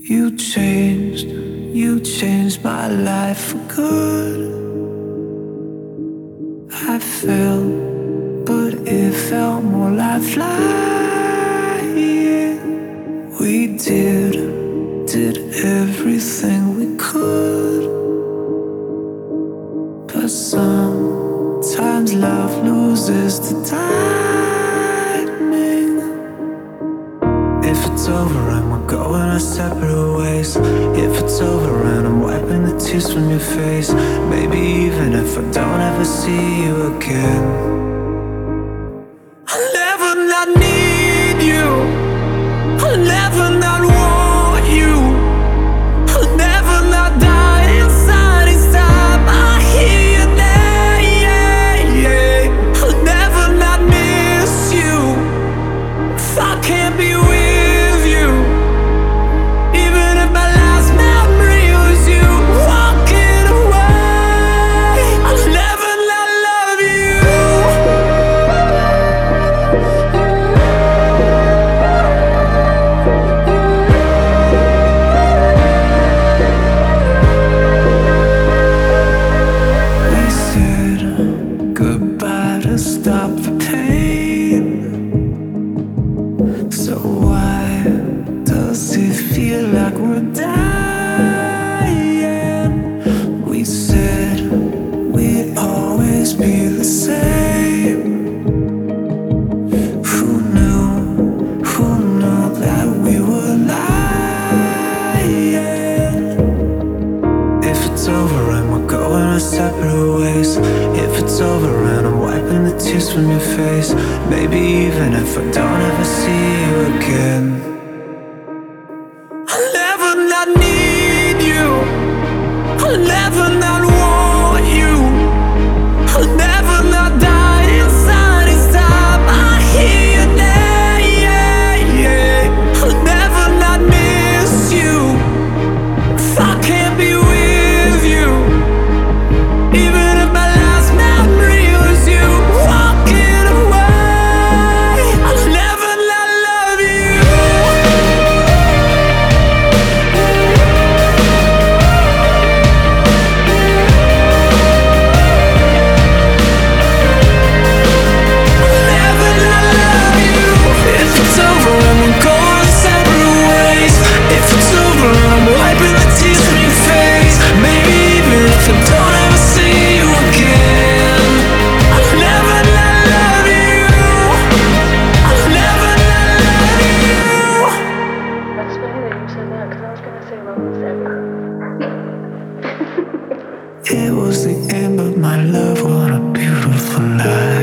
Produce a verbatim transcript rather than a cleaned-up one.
You changed, you changed my life for good. I fell, but it felt more like flying. We did, did everything we could. But sometimes love loses the timing. If it's over and we're going our separate ways, if it's over and I'm wiping the tears from your face, maybe even if I don't ever see you again, I'll never not need you, I'll never not want you, I'll never not die inside each time I hear your name. I'll never not miss you if I can't be with you. Goodbye to stop the pain. So why does it feel like we're dying? We said we'd always be the same. Who knew, who knew that we were lying? If it's over and we're going our separate ways, if it's over and I'm wiping the tears from your face, maybe even if I don't ever see you again, I'll never not need you, I'll never not want you, I'll never not die inside each time I hear your name. I'll never not miss you if I can't be with you. Even if my last memory was you walking away, I'll never not love you. I'll never not love you. If it's over and we're going separate ways, if it's over and I'm wiping the tears from your face, maybe even if I don't ever see you again, I'll never not love you, I'll never not love you. That's funny that you said that, because I was gonna say love was everything. It was the end of my love on a beautiful night.